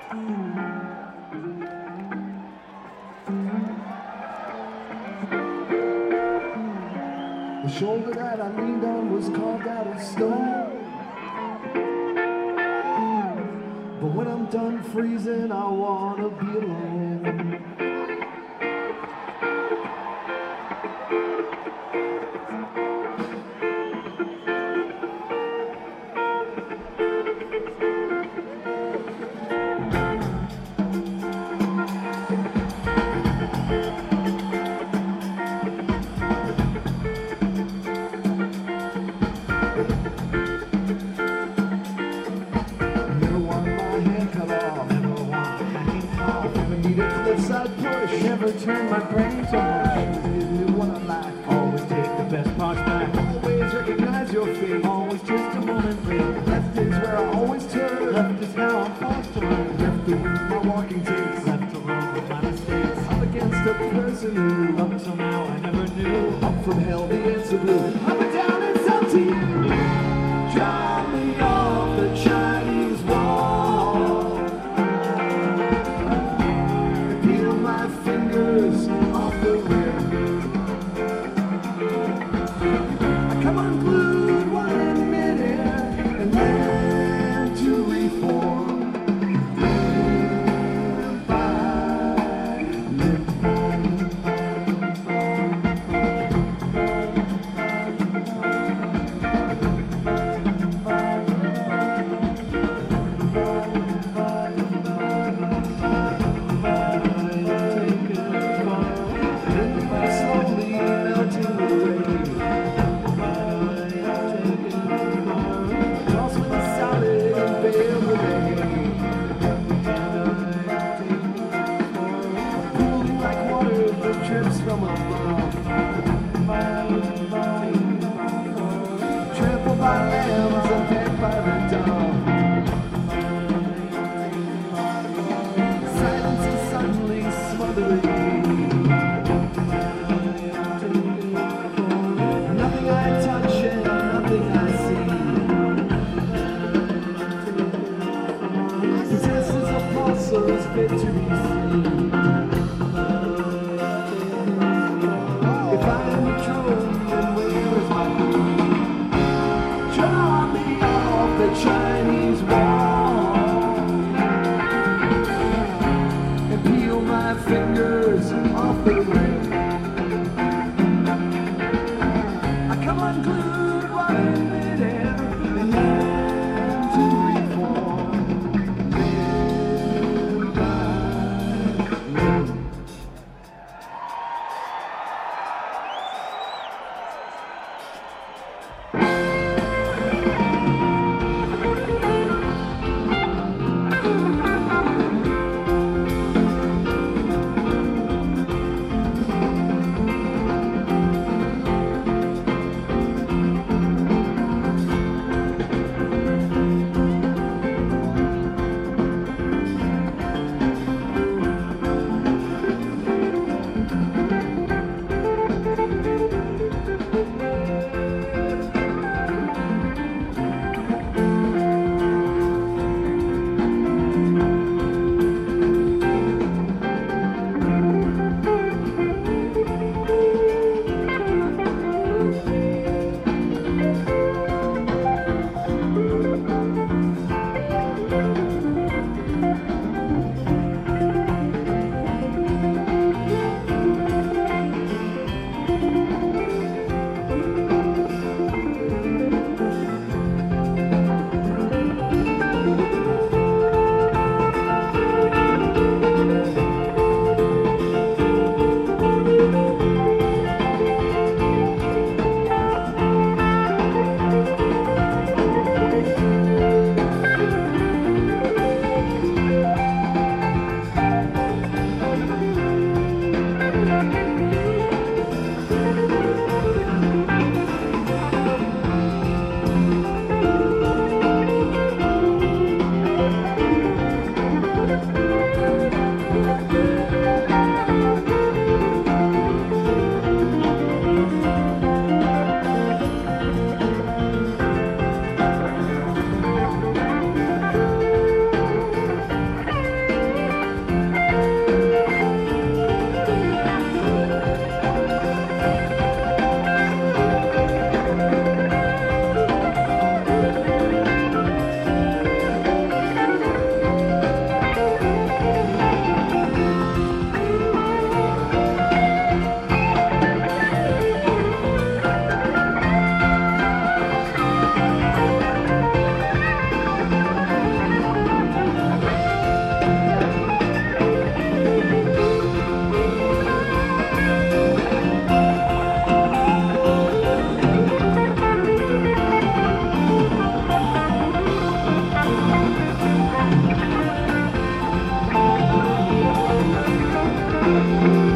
The shoulder that I leaned on was carved out of stone. But when I'm done freezing, I wanna be alone. Never turn my brain to much. Do what I like. Always take the best parts back. Always recognize your fate. Always just a moment late. Left is where I always turn. Left is how I'm forced to learn. Left to with my walking takes. Left alone with my mistakes. Up against a person who, Up till now I never knew. up from hell, the answer blue. Up and down, it's up to you. Drive me off the Chinese wall. Peel my fingers off the rim. I come unglued one minute and then to reform. Live by, live slowly melting away. Toss with a solid and veil away. Cooling like water that drips from above. Trampled by lambs and fed by the dove. Silence is suddenly smothering. Nothing I touch and nothing I see possesses a pulser's fit to be seen. If I am a drone, then where is my queen? Draw me off the Chinese wall and peel my fingers off the rim. I come unglued while in midair and learn to reform. Live by, live. Thank